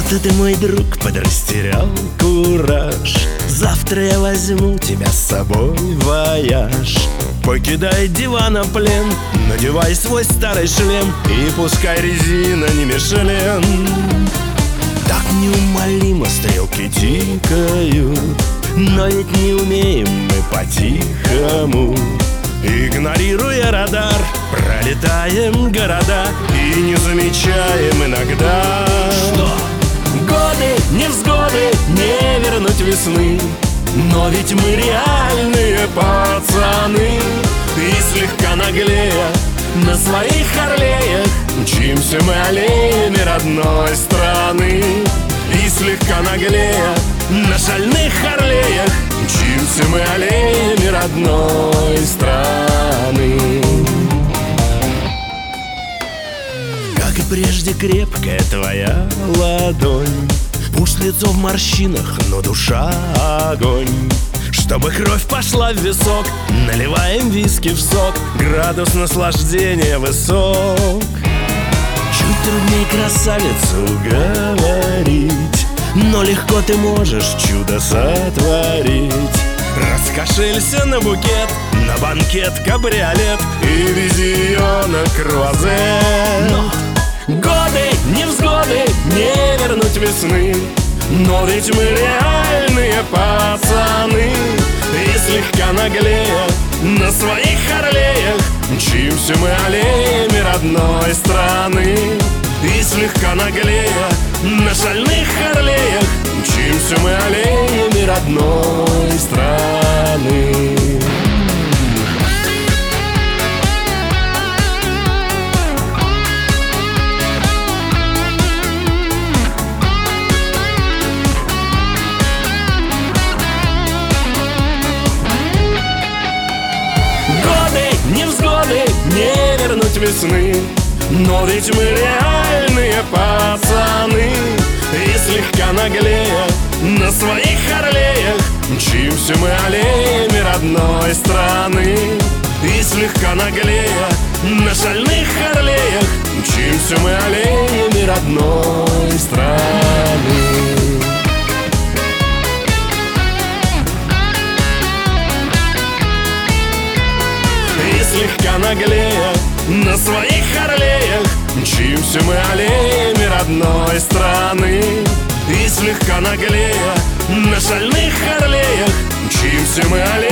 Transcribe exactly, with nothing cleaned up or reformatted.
Что-то ты, мой друг, подрастерял кураж. Завтра я возьму тебя с собой в вояж. Покидай дивана плен, надевай свой старый шлем, и пускай резина не Мишелен. Так неумолимо стрелки тикают, но ведь не умеем мы по-тихому. Игнорируя радар, пролетаем города и не замечаем иногда, что годы, невзгоды, не вернуть весны. Но ведь мы реальные пацаны, и слегка наглея на своих орлеях мчимся мы аллеями родной страны. И слегка наглея на шальных орлеях мчимся мы аллеями родной страны. Как и прежде крепкая твоя ладонь, пусть лицо в морщинах, но душа огонь. Чтобы кровь пошла в висок, наливаем виски в сок, градус наслаждения высок. Чуть трудней красавицу уговорить, но легко ты можешь чудо сотворить. Раскошелься на букет, на банкет кабриолет и вези ее на круазет. Но годы, невзгоды, не вернуть весны. Но ведь мы реальные пацаны, и слегка наглея на своих орлеях мчимся мы аллеями родной страны. И слегка наглея на шальных орлеях мчимся мы аллеями родной страны. Невзгоды, не вернуть весны. Но ведь мы реальные пацаны, и слегка наглея на своих орлеях мчимся мы аллеями родной страны. И слегка наглея на шальных орлеях мчимся мы аллеями родной страны. Слегка наглея на своих орлеях мчимся мы аллеями родной страны. И слегка наглея на шальных орлеях мчимся мы аллеями